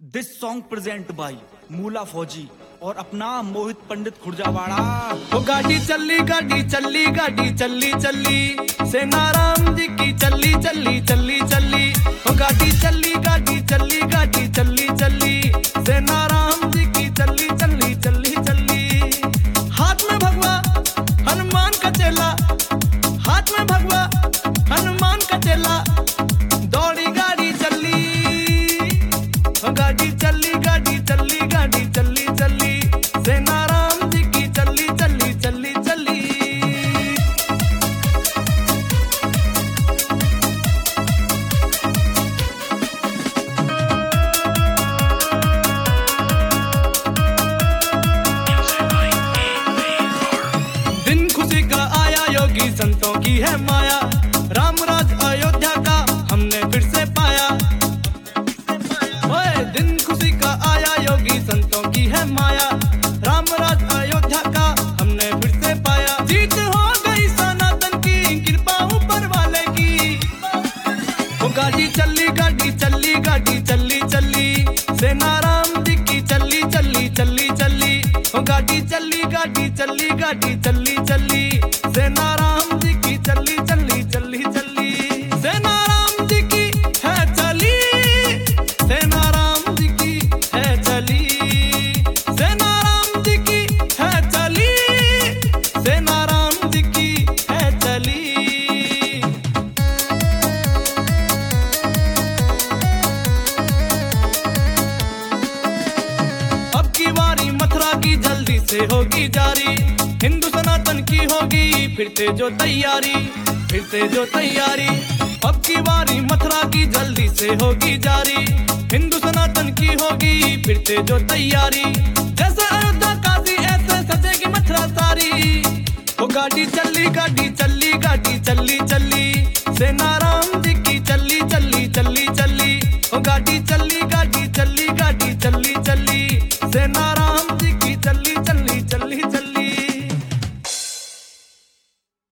This song present by Moola Fauji और अपना मोहित पंडित खुर्जावाड़ा। वो गाड़ी चली गाड़ी चली गाड़ी चली चली सेना राम जी की चली चली चली चली। वो गाड़ी चली गाड़ी चली गाड़ी चली चली सेना राम जी की चली चली चली चली। हाथ में भगवा हनुमान का चेला, हाथ में भगवा हनुमान का चेला, दौड़ी गाड़ी चली। वो गाड़ी चली गाड़ी चली गाड़ी चली चली सेना राम जी की चली चली चली चली। दिन खुशी का आया, योगी संतों की है माया, राम राज अयोध्या का हमने फिर से पाया। ओए दिन खुशी का आया, योगी संतों की है माया, राम राज अयोध्या का हमने फिर से पाया। जीत हो गई सनातन की, कृपा ऊपर वाले की। वो गाड़ी चली गाड़ी चली गाड़ी चली चली सेना राम जी की चली चली चली चली। वो गाड़ी चली गाड़ी चली गाड़ी चली चली सेना राम जी की चली चली चली चली। सेना राम जी की है चली, सेना राम जी की है चली, सेना राम जी की है चली, सेना राम जी की है चली। अब की बारी मथुरा की जल्दी से होगी जारी, हिंदू सनातन की होगी फिर से जो तैयारी, फिर से जो तैयारी। अब की बारी मथुरा की जल्दी से होगी जारी, हिंदू सनातन की होगी फिर से जो तैयारी। जैसे अयोध्या काशी ऐसे सजेगी मथुरा सारी। वो गाड़ी चली गाड़ी चली गाड़ी चली